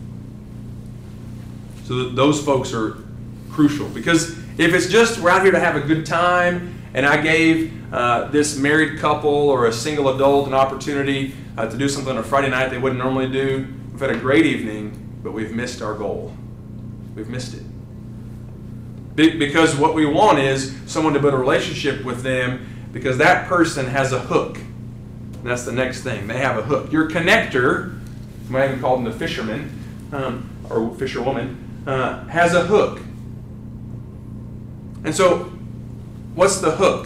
So those folks are crucial. Because if it's just we're out here to have a good time, and I gave this married couple or a single adult an opportunity to do something on a Friday night they wouldn't normally do, we've had a great evening, but we've missed our goal. We've missed it. Because what we want is someone to build a relationship with them, because that person has a hook. And that's the next thing. They have a hook. Your connector, you might even call them the fisherman or fisherwoman, has a hook. And so, what's the hook?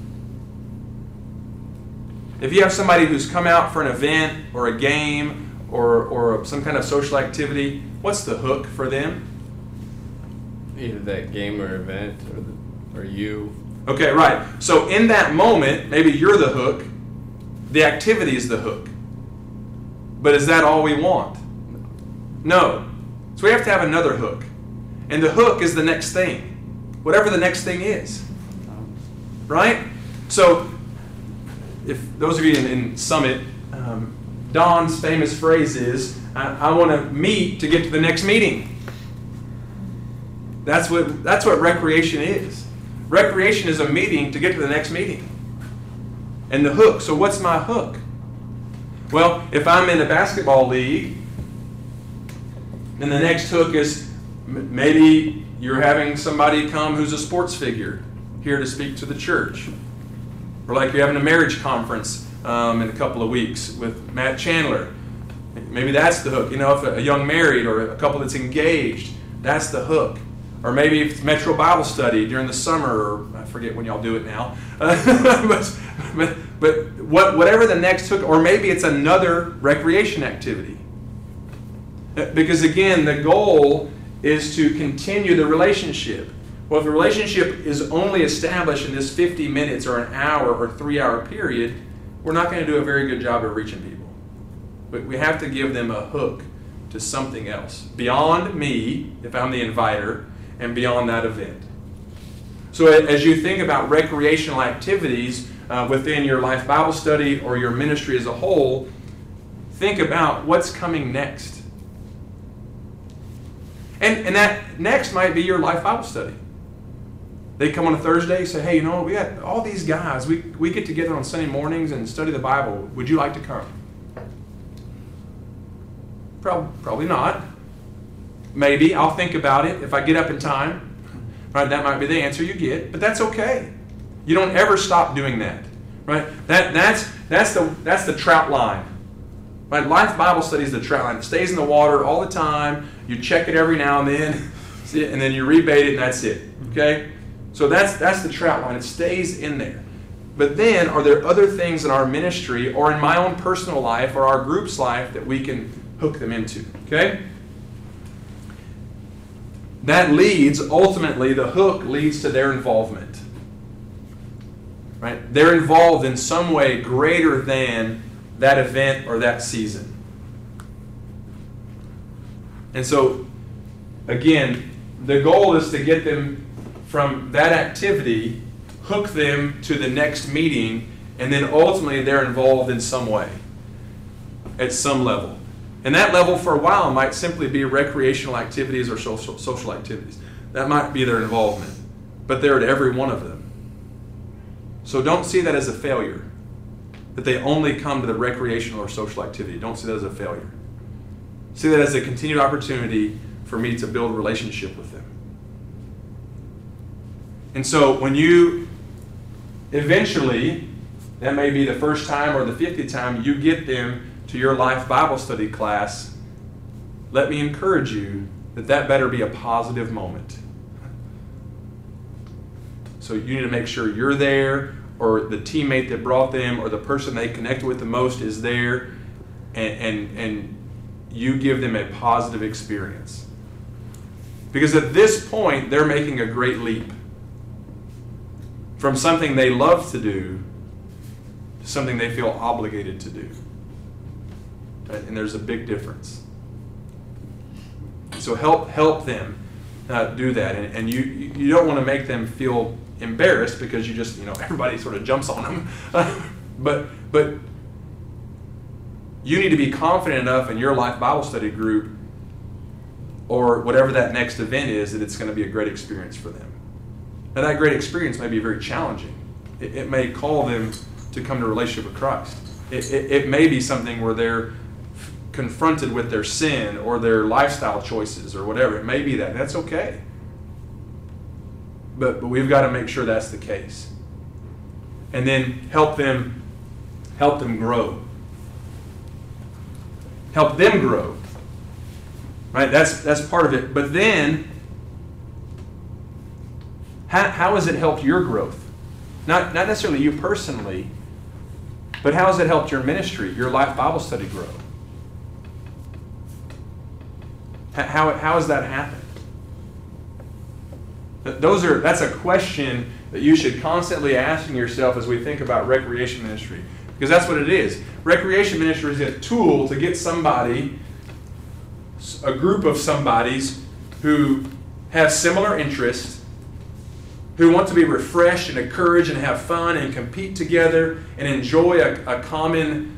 If you have somebody who's come out for an event or a game or some kind of social activity, what's the hook for them? Either that game or event or you. Okay, right. So in that moment, maybe you're the hook. The activity is the hook. But is that all we want? No. So we have to have another hook. And the hook is the next thing. Whatever the next thing is. Right? So, if those of you in Summit, Don's famous phrase is, I want to meet to get to the next meeting. That's what recreation is. Recreation is a meeting to get to the next meeting. And the hook. So what's my hook? Well, if I'm in a basketball league, then the next hook is maybe you're having somebody come who's a sports figure here to speak to the church. Or like you're having a marriage conference in a couple of weeks with Matt Chandler. Maybe that's the hook. You know, if a young married or a couple that's engaged, that's the hook. Or maybe if it's Metro Bible Study during the summer, or I forget when y'all do it now. but whatever the next hook, or maybe it's another recreation activity. Because again, the goal is to continue the relationship. Well, if the relationship is only established in this 50 minutes or an hour or 3-hour period, we're not going to do a very good job of reaching people. But we have to give them a hook to something else. Beyond me, if I'm the inviter, and beyond that event. So as you think about recreational activities within your Life Bible Study or your ministry as a whole, think about what's coming next. And that next might be your Life Bible Study. They come on a Thursday, say, hey, you know, we got all these guys. We get together on Sunday mornings and study the Bible. Would you like to come? Probably not. Maybe. I'll think about it if I get up in time. Right? That might be the answer you get, but that's okay. You don't ever stop doing that. Right? That's the trout line. Right? Life Bible Study is the trout line. It stays in the water all the time. You check it every now and then, see it, and then you rebait it, and that's it. Okay? So that's the trout line. It stays in there. But then, are there other things in our ministry or in my own personal life or our group's life that we can hook them into? Okay? That leads, ultimately, the hook leads to their involvement. Right? They're involved in some way greater than that event or that season. And so, again, the goal is to get them from that activity, hook them to the next meeting, and then ultimately they're involved in some way, at some level. And that level for a while might simply be recreational activities or social activities. That might be their involvement. But they're at every one of them. So don't see that as a failure, that they only come to the recreational or social activity. Don't see that as a failure. See that as a continued opportunity for me to build a relationship with them. And so when you eventually, that may be the first time or the 50th time you get them to your Life Bible Study class, let me encourage you that better be a positive moment. So you need to make sure you're there, or the teammate that brought them, or the person they connected with the most is there, and you give them a positive experience. Because at this point, they're making a great leap from something they love to do to something they feel obligated to do. and there's a big difference. So help them do that, and you don't want to make them feel embarrassed because you just, everybody sort of jumps on them. but you need to be confident enough in your Life Bible Study group or whatever that next event is that it's going to be a great experience for them. Now that great experience may be very challenging. It may call them to come to a relationship with Christ. It may be something where they're confronted with their sin or their lifestyle choices or whatever. It may be that. That's okay. But we've got to make sure that's the case. And then help them grow. Help them grow. Right? That's part of it. But then, how has it helped your growth? Not necessarily you personally, but how has it helped your ministry, your Life Bible Study grow? How has that happened? That's a question that you should constantly asking yourself as we think about recreation ministry, because that's what it is. Recreation ministry is a tool to get somebody, a group of somebodies who have similar interests, who want to be refreshed and encouraged and have fun and compete together and enjoy a common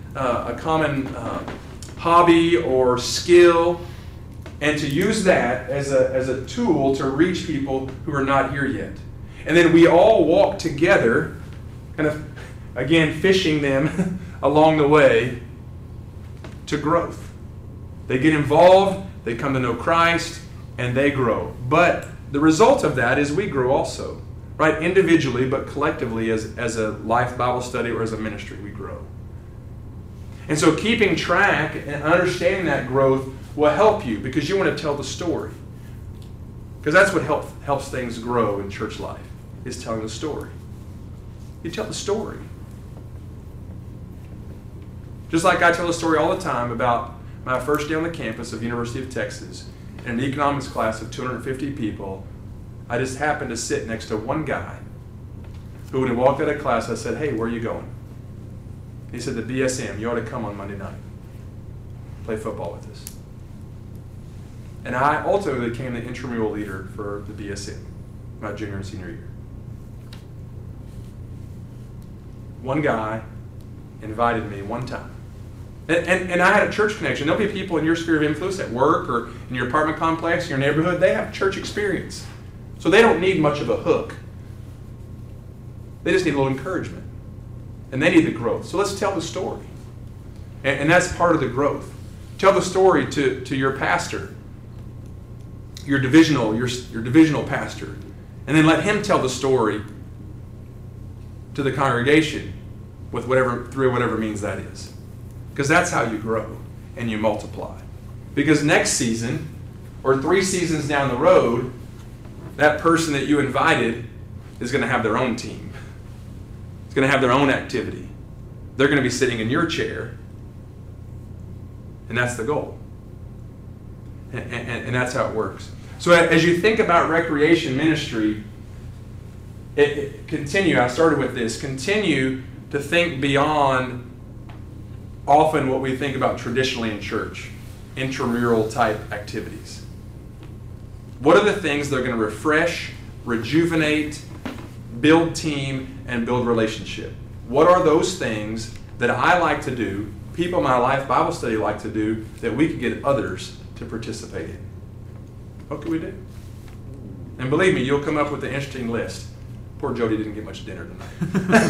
hobby or skill, and to use that as a tool to reach people who are not here yet. And then we all walk together, kind of, again, fishing them along the way to growth. They get involved, they come to know Christ, and they grow. But the result of that is we grow also, right? Individually, but collectively as a Life Bible Study or as a ministry, we grow. And so keeping track and understanding that growth will help you, because you want to tell the story. Because that's what helps things grow in church life, is telling the story. You tell the story. Just like I tell a story all the time about my first day on the campus of University of Texas, in an economics class of 250 people, I just happened to sit next to one guy who, when he walked out of class, I said, "Hey, where are you going?" He said, "The BSM. You ought to come on Monday night. Play football with us." And I ultimately became the intramural leader for the BSM, my junior and senior year. One guy invited me one time. And I had a church connection. There'll be people in your sphere of influence at work or in your apartment complex, in your neighborhood, they have church experience. So they don't need much of a hook. They just need a little encouragement. And they need the growth. So let's tell the story. And that's part of the growth. Tell the story to your pastor, your divisional pastor, and then let him tell the story to the congregation through whatever means that is. Because that's how you grow and you multiply. Because next season, or 3 seasons down the road, that person that you invited is going to have their own team. It's going to have their own activity. They're going to be sitting in your chair, and that's the goal. And that's how it works. So as you think about recreation ministry, I started with this, continue to think beyond often what we think about traditionally in church, intramural type activities. What are the things that are going to refresh, rejuvenate, build team, and build relationship? What are those things that I like to do, people in my Life Bible Study like to do, that we could get others to participate in? What can we do? And believe me, you'll come up with an interesting list. Poor Jody didn't get much dinner tonight.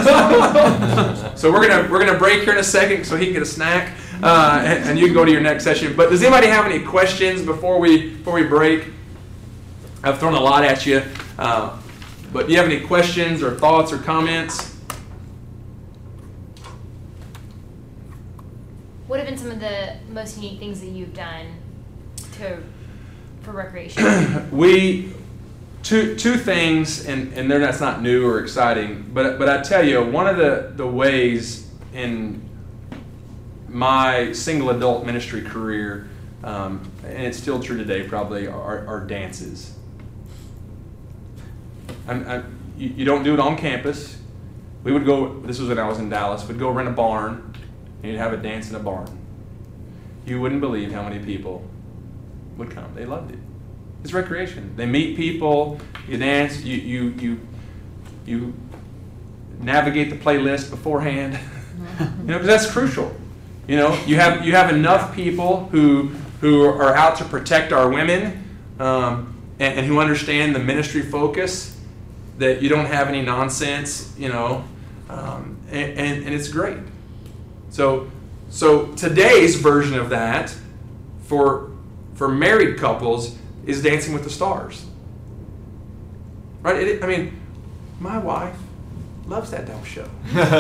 So we're gonna break here in a second so he can get a snack, and you can go to your next session. But does anybody have any questions before we break? I've thrown a lot at you, but do you have any questions or thoughts or comments? What have been some of the most unique things that you've done for recreation? Two things, and that's not new or exciting, but I tell you, one of the ways in my single adult ministry career, and it's still true today probably, are dances. You don't do it on campus. We would go, this was when I was in Dallas, we'd go rent a barn, and you'd have a dance in a barn. you wouldn't believe how many people would come. They loved it. It's recreation. They meet people, you dance, you navigate the playlist beforehand. Because that's crucial. You have enough people who are out to protect our women and who understand the ministry focus, that you don't have any nonsense, and it's great. So today's version of that for married couples is Dancing with the Stars. Right? My wife loves that dumb show.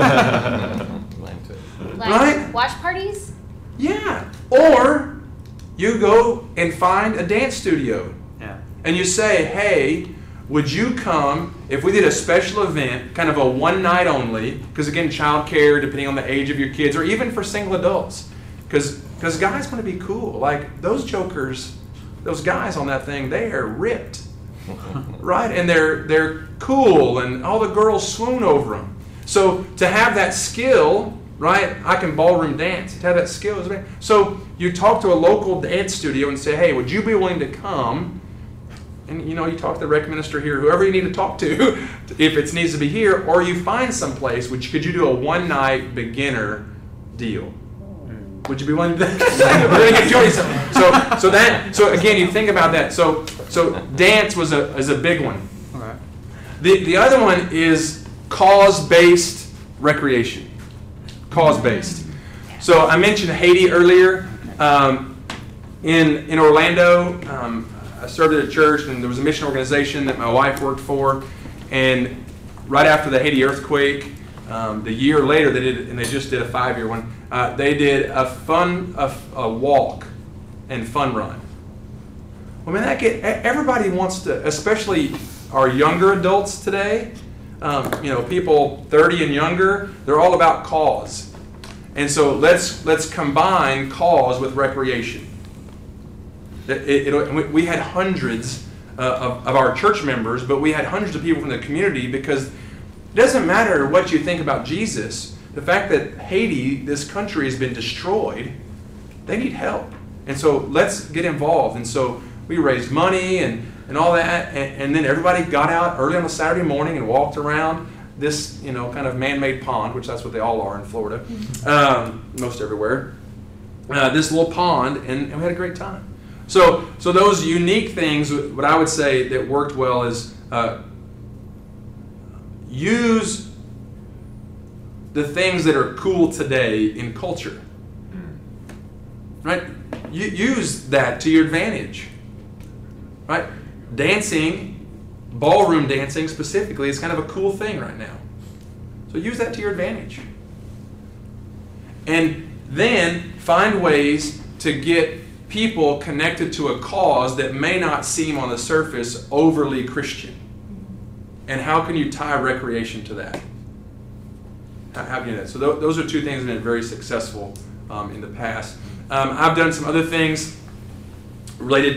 Right? Watch parties? Yeah. Or you go and find a dance studio. Yeah. And you say, hey, would you come if we did a special event, kind of a one night only, because again, childcare, depending on the age of your kids, or even for single adults, because guys want to be cool. Like those jokers, those guys on that thing, they are ripped, right? And they're cool, and all the girls swoon over them. So to have that skill, right? I can ballroom dance. To have that skill is so you talk to a local dance studio and say, hey, would you be willing to come? And you talk to the rec minister here, whoever you need to talk to, if it needs to be here, or you find some place. Could you do a one night beginner deal? Would you be willing to? We're going to get Jody something. So again, you think about that. So dance is a big one. All right. The other one is cause-based recreation. Cause-based. So I mentioned Haiti earlier. In Orlando, I served at a church, and there was a mission organization that my wife worked for. And right after the Haiti earthquake, the year later, they just did a 5-year one. They did a walk and fun run. Well, man, everybody wants to, especially our younger adults today. People 30 and younger, they're all about cause. And so let's combine cause with recreation. We had hundreds of our church members, but we had hundreds of people from the community, because it doesn't matter what you think about Jesus. The fact that Haiti, this country, has been destroyed, they need help. And so let's get involved. And so we raised money and all that, and then everybody got out early on a Saturday morning and walked around this, kind of man-made pond, which that's what they all are in Florida, most everywhere. This little pond, and we had a great time. So those unique things, what I would say that worked well is use the things that are cool today in culture. Right? Use that to your advantage. Right? Dancing, ballroom dancing specifically, is kind of a cool thing right now. So use that to your advantage. And then find ways to get people connected to a cause that may not seem on the surface overly Christian. And how can you tie recreation to that? How can you do that? So those are two things that have been very successful in the past. I've done some other things related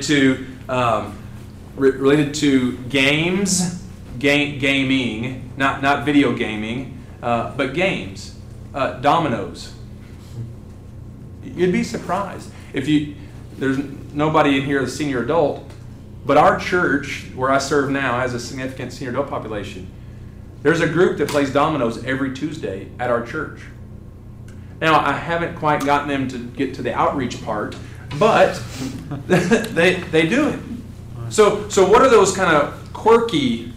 to games, gaming, not video gaming, but games, dominoes. You'd be surprised there's nobody in here as a senior adult, but our church, where I serve now, has a significant senior adult population. There's a group that plays dominoes every Tuesday at our church. Now, I haven't quite gotten them to get to the outreach part, but they do it. So what are those kind of quirky,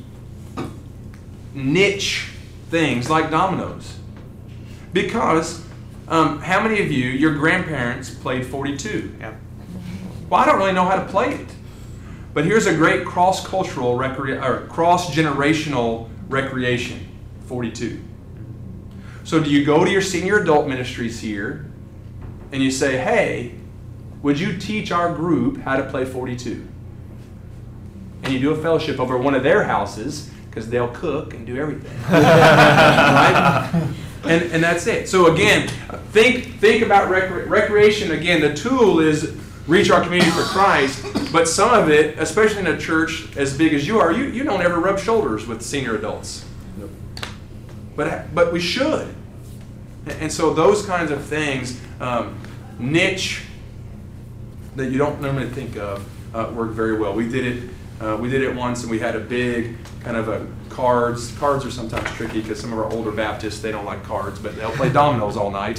niche things like dominoes? Because how many of you, your grandparents played 42? Yeah. Well, I don't really know how to play it. But here's a great cross-cultural, cross-generational recreation, 42. So do you go to your senior adult ministries here and you say, hey, would you teach our group how to play 42? And you do a fellowship over one of their houses, because they'll cook and do everything. Right? And that's it. So again, think about recreation. Again, the tool is reach our community for Christ, but some of it, especially in a church as big as you are, you don't ever rub shoulders with senior adults. Nope. But we should. And so those kinds of things, niche that you don't normally think of work very well. We did it once, and we had a big kind of a cards. Cards are sometimes tricky because some of our older Baptists, they don't like cards, but they'll play dominoes all night.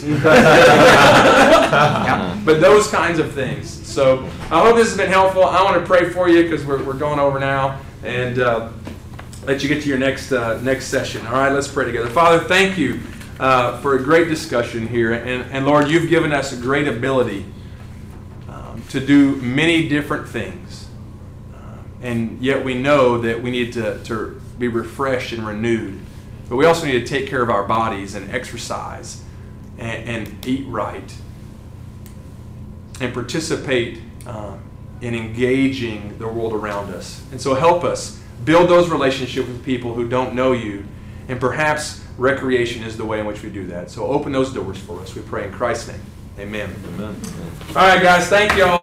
Yeah. But those kinds of things. So I hope this has been helpful. I want to pray for you because we're going over now, and let you get to your next session. All right, let's pray together. Father, thank you for a great discussion here. And Lord, you've given us a great ability to do many different things. And yet we know that we need to be refreshed and renewed. But we also need to take care of our bodies and exercise and eat right and participate in engaging the world around us. And so help us build those relationships with people who don't know you, and perhaps recreation is the way in which we do that. So open those doors for us. We pray in Christ's name. Amen. Amen. All right, guys. Thank you all.